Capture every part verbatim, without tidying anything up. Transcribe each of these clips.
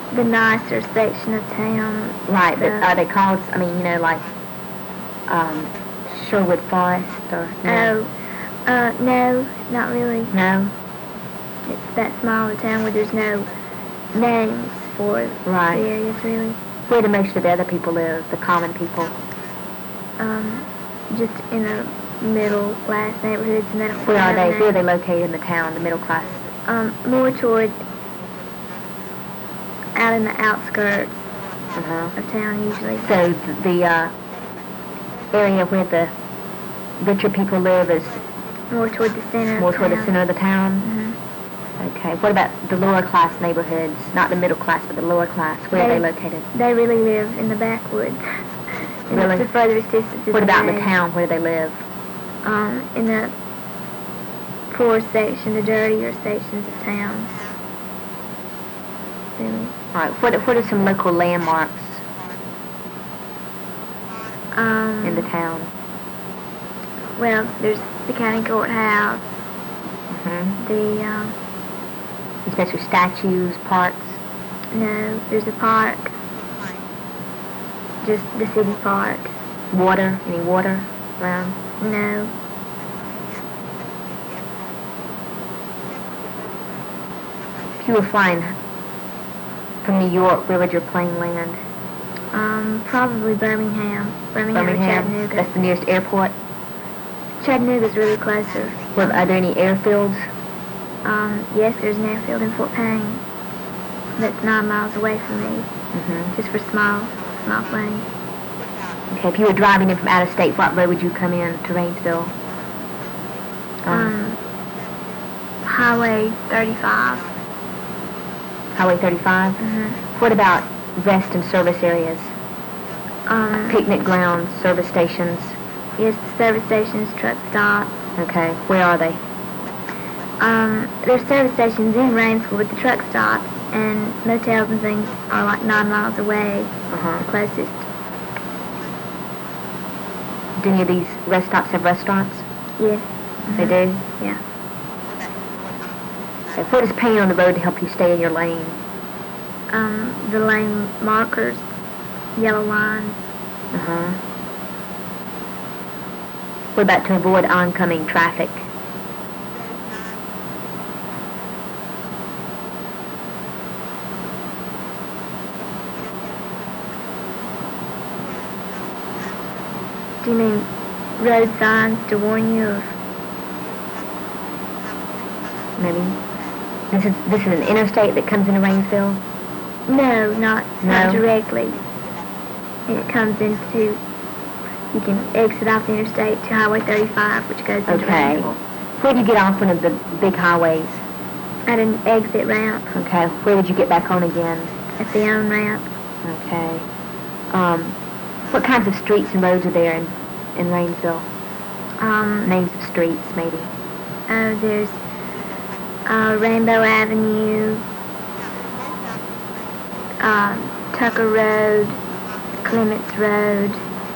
the nicer section of town. Right, but the- are they called, I mean, you know, like, um, Sherwood Forest or, no? Oh, uh, no, not really. No? It's that small of a town where there's no names for Right. the areas, really. Where do most of the other people live, the common people? Um, just in the middle class neighborhoods, and they don't Where are have they, names. where are they located in the town, the middle class? Um, more toward out in the outskirts Uh-huh. of town, usually. So th- the, uh, area where the richer people live is More toward the center. more of toward the town. center of the town? Mhm. Okay. What about the lower class neighborhoods? Not the middle class, but the lower class. Where are They- they located? They really live in the backwoods. And Really? it's the furthest distances What about in the away. town? Where do they live? Um, in the poor section, the dirtier sections of town. Really. All right. What what are some local landmarks Um, in the town? Well, there's the county courthouse, Mm-hmm. the, um, Especially statues, parks. no, there's a park. Just the city park. Water. Any water around? No. If you were flying from New York, where would your plane land? Um, probably Birmingham. Birmingham, or Chattanooga. That's the nearest airport. Chattanooga's really closer. Well, are there any airfields? Um, yes, there's an airfield in Fort Payne. That's nine miles away from me, Mm-hmm. just for small, small planes. Okay. If you were driving in from out of state, what road would you come in to Rainsville? Um, Highway thirty-five. Highway thirty-five. Mm-hmm. What about rest and service areas? Um, Picnic grounds, service stations. yes, the service stations, truck stops. Okay. Where are they? Um, there's service stations in Rainsville with the truck stops, and motels and things are like nine miles away, Uh-huh. the closest. Do any of these rest stops have restaurants? Yes. They Mhm. do? Yeah. Okay. What is paint on the road to help you stay in your lane? Um, the lane markers, yellow lines. Uh-huh. What about to avoid oncoming traffic? Do you mean road signs to warn you of? Maybe. This is this is an interstate that comes into Rainsville? No, not No? not directly. It comes into. You can exit off the interstate to Highway thirty-five, which goes into Okay. Rainsville. Where do you get off one of the big highways? At an exit ramp, Okay. Where would you get back on again? at the on ramp. Okay. Um, what kinds of streets and roads are there in, in Rainsville? Um, Names of streets, maybe. oh, there's uh, Rainbow Avenue, um, Tucker Road, Clements Road.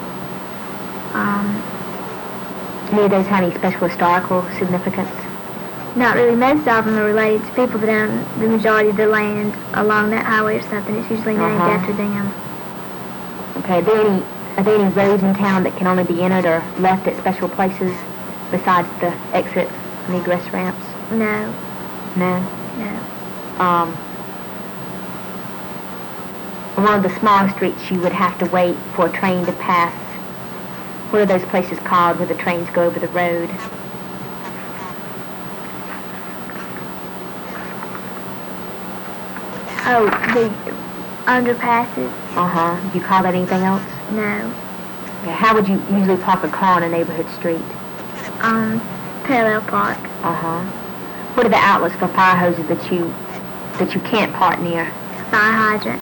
Um, Any of those have any special historical significance? not really. Most of them are related to people that own the majority of the land along that highway or something. It's usually named Uh-huh. after them. Okay. Are there any are there any roads in town that can only be entered or left at special places besides the exit and egress ramps? No, No. no. Um, on one of the small streets, you would have to wait for a train to pass. What are those places called where the trains go over the road? Oh, the underpasses? Uh-huh. Do you call that anything else? No. Okay. How would you usually park a car on a neighborhood street? Um, parallel park. Uh-huh. What are the outlets for fire hoses that you that you can't park near? Fire hydrant.